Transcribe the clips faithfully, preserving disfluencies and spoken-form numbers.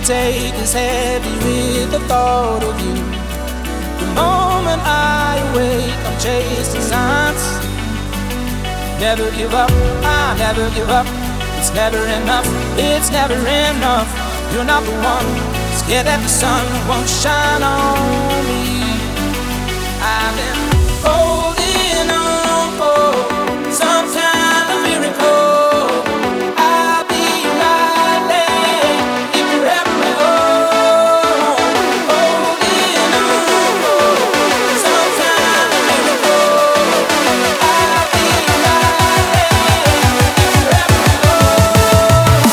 take is heavy with the thought of you. The moment I awake, I'm chasing signs. Never give up, I never give up. It's never enough, it's never enough. You're not the one, scared that the sun won't shine on me. I've been holding on for some kind of miracle. I'll be right there if you ever me home. Holding on for some kind of miracle. I'll be right there if you ever me home.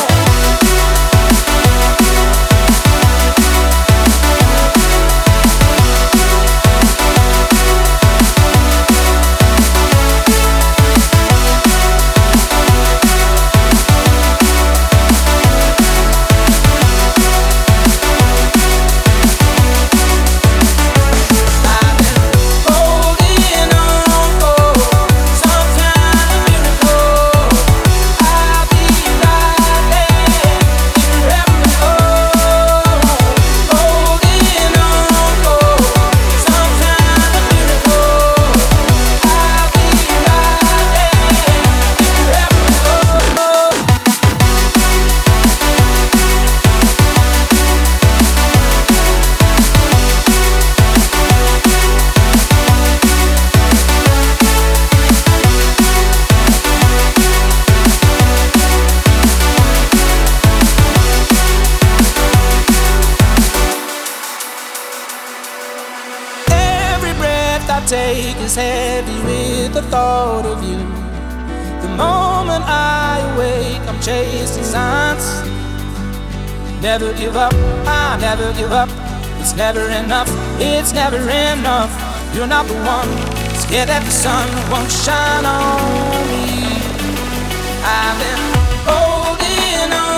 Take is heavy with the thought of you. The moment I awake, I'm chasing signs. Never give up, I never give up. It's never enough, it's never enough. You're not the one, scared that the sun won't shine on me. I've been holding on